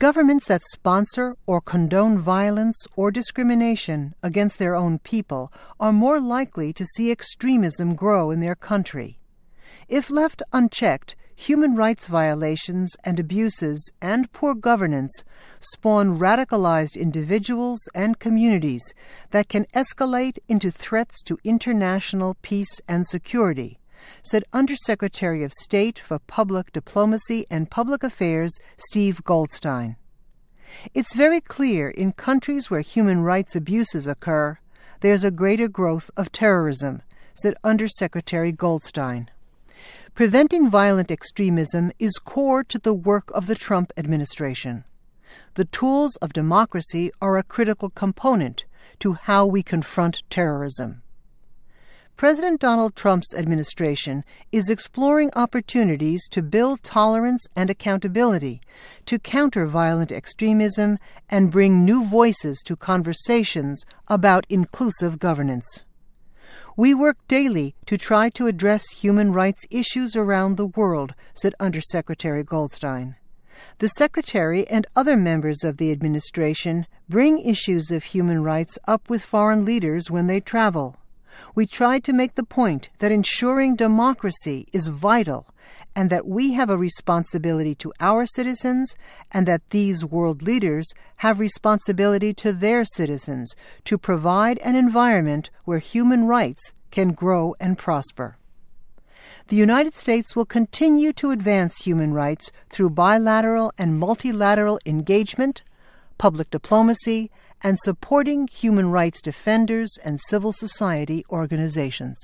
Governments that sponsor or condone violence or discrimination against their own people are more likely to see extremism grow in their country. If left unchecked, human rights violations and abuses and poor governance spawn radicalized individuals and communities that can escalate into threats to international peace and security, said Undersecretary of State for Public Diplomacy and Public Affairs Steve Goldstein. It's very clear in countries where human rights abuses occur, there's a greater growth of terrorism, said Undersecretary Goldstein. Preventing violent extremism is core to the work of the Trump administration. The tools of democracy are a critical component to how we confront terrorism. President Donald Trump's administration is exploring opportunities to build tolerance and accountability, to counter violent extremism, and bring new voices to conversations about inclusive governance. We work daily to try to address human rights issues around the world, said Undersecretary Goldstein. The Secretary and other members of the administration bring issues of human rights up with foreign leaders when they travel. We try to make the point that ensuring democracy is vital and that we have a responsibility to our citizens and that these world leaders have responsibility to their citizens to provide an environment where human rights can grow and prosper. The United States will continue to advance human rights through bilateral and multilateral engagement, public diplomacy, and supporting human rights defenders and civil society organizations.